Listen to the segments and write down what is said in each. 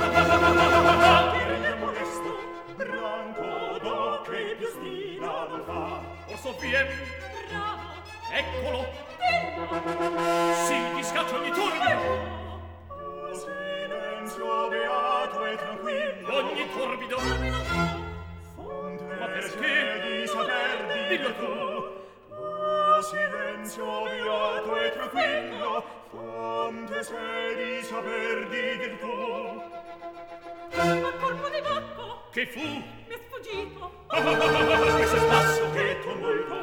Direi modesto, branco d'occhi che più stima non fa. Orso vien, Bravo! eccolo, Dillo! si gli scaccia ogni turno. O silenzio beato e tranquillo, Ogni torbido, fonte Ma perché? se di saper Dillo dir tu. O silenzio beato e tranquillo, fonte se di saper dir tu. A colpo di bacco Che fu? mi è sfuggito! Questo spasso, che tumulto,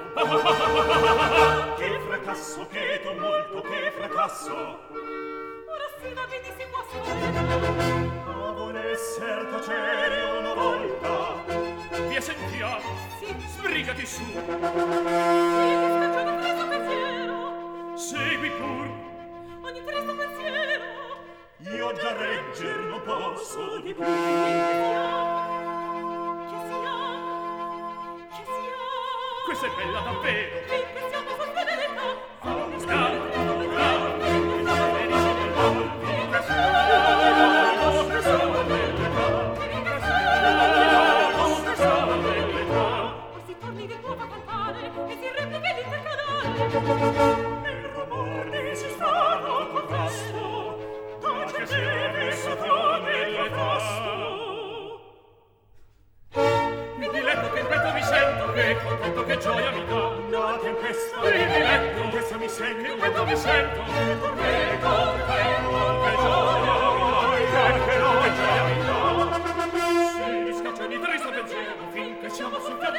che fracasso, che tumulto, che fracasso. Ora sì la vedi si può sapere! Ma vuole esser tacere una volta. Via sentiamo, Sì, sbrigati su. sì, ti scaccio ogni tristo pensiero! Segui pur. Ogni tristo pensiero! Io già regger non posso di più. Che sia! Che sia! Questa è bella davvero. Che siamo sul fedeltà! Fallo scalo, O si torni di nuovo a cantare e si replichi l'intercanale! Il rumore si strano contrasto, tace deve sottone il tasto. mi diletto che in petto mi sento, che contento che gioia mi dà. La tempesta, Mi diletto, tempesta mi che sento, in petto mi sento, che contento che gioia mi dà. Si gli scaccia ogni tristo pensiero, finché siamo sul piano